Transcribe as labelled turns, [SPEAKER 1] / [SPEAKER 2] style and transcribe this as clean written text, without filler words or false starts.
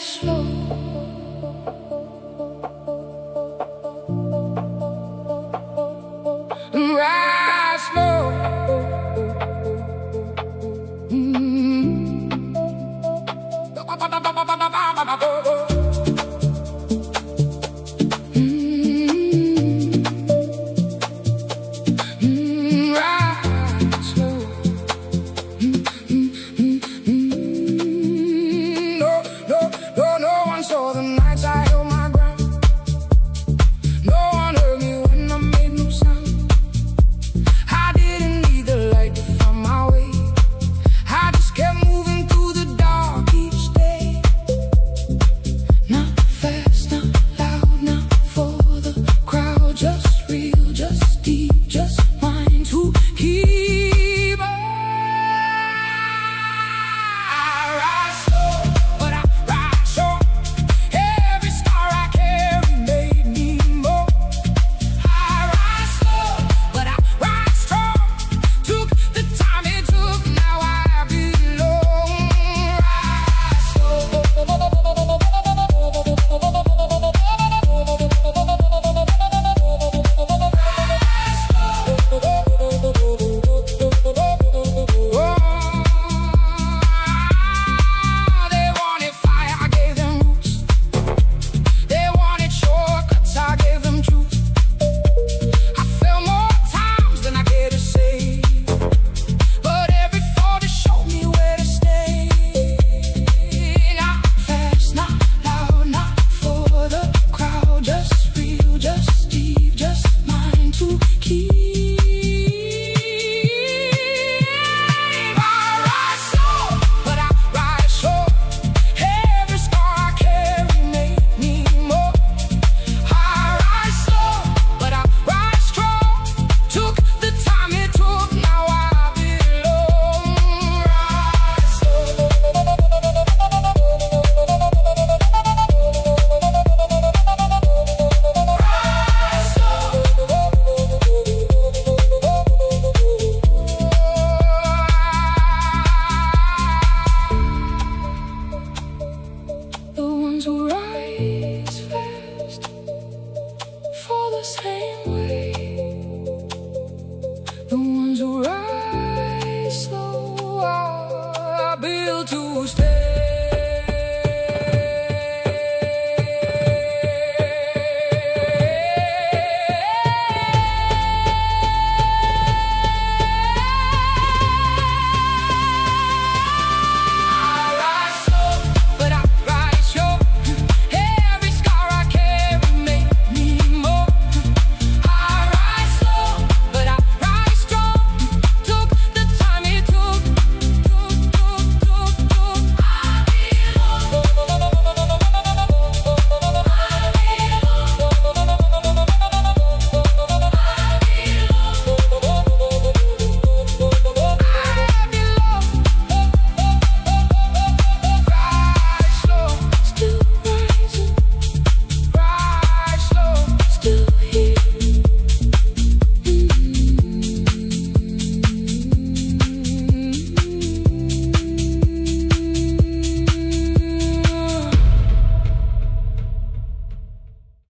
[SPEAKER 1] slow. Ride slow. So the nights I held my ground, no one heard me when I made no sound. I didn't need the light to find my way. I just kept moving through the dark each day. Not fast, not loud, not for the crowd. Just real, just deep, just mine to keep. I ride slow, but I ride sure. Every scar I carry made me more. I ride slow, but I ride strong. Took the time it took, now I belong. Ride slow. They wanted fire, I gave them roots. They wanted shortcuts, I gave them truth. I fell more times than I cared to say, but every fall just showed me where to stay. Not fast, not loud, not for the crowd. Just real, just deep, just mine to keep. I ride slow, but I ride sure. Every scar I carry made me more. I ride slow, but I ride strong. Took the time it took, now I belong. Ride slow. Ride slow. The ones who rise fast fall the same way. The ones who rise slow are built to stay.